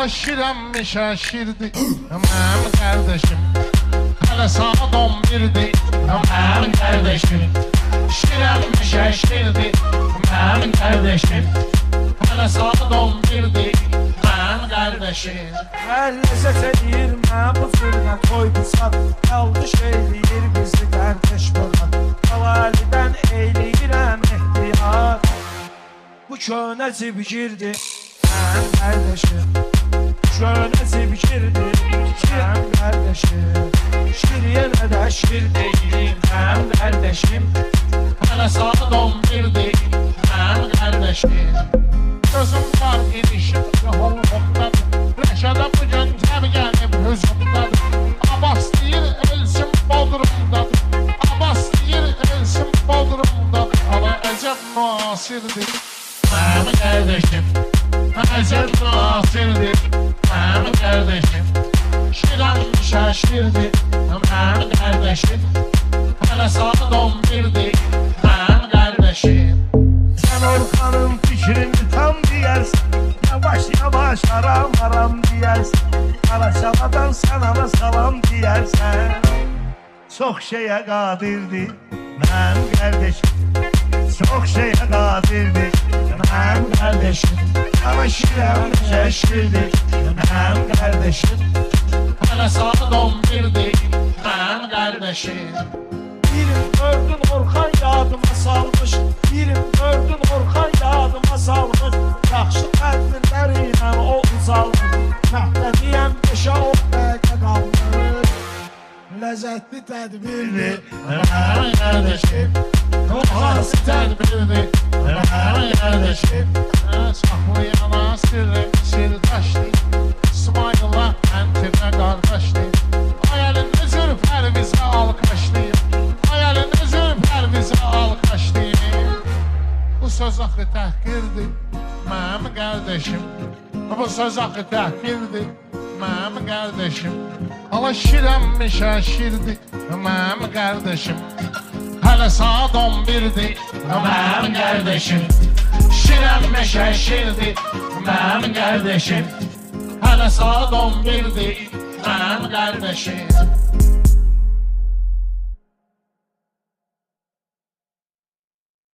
Ama şiremmiş şaşırdı mənim kardeşim. Hele saat 11'di mənim kardeşim. Şiremmiş şaşırdı mənim kardeşim. Hele saat 11'di mənim kardeşim. Ləzzət edir mən bu fırına toy bu saat. Qaldı şeyləyir bizi qardeş bana. Havalidən eyləyirəm ehtiyat. Bu könə zibgirdi mənim kardeşim. Könə zibgirdi mənim kardeşim. Şiriyənə də şir deyim mənim kardeşim. Hele saat 11'di mənim kardeşim. Gözüm var inişim ruhumdadır. Reşada bu göntər gəlib hüzumdadır. Abbas deyir elçim Bodrumdadır. Abbas deyir elçim Bodrumdadır. Hala əcəb müasirdir mənim kardeşim. Əcəb müasirdir mənim kardeşim. Şiran şaşırdı mənim kardeşim. Hele saat 11'di mənim kardeşim. Sen Orhan'ın fikrini tam diyersin. Yavaş yavaş aram aram diyersin. Alaçaladan sen ana salam diyersen. Çok şeye kadirdi mənim kardeşim. Çok şeye kadirdi mənim kardeşim. Ama şirem şaşırdı mənim kardeşim. Hele saat 11'di mənim kardeşim. Birim gördün Orhan yadıma salmış. Birim gördün Orhan yadıma salmış. Yaxşı tədbirlərlə o uzalmış. Məhdədiyəm 5-10 dəqiqə qalmış. Ləzzətli tədbirli mənim kardeşim. Orhası tədbirdi mənim kardeşim. Saxlayana sirdaşdı. İsmail'la əntirə qardaşdı. Ayəlində zülfər bizə alqaşlayıb. Ayəlində zülfər bizə alqaşlayıb. Bu söz axı təhqirdir mənim kardeşim. Bu söz axı təhqirdir mənim kardeşim. Ala şirəmmi şaşirdi mənim kardeşim. Hele saat 11'di mənim kardeşim. Şirəmmi şaşirdi mənim kardeşim. Hele saat 11'di mənim kardeşim.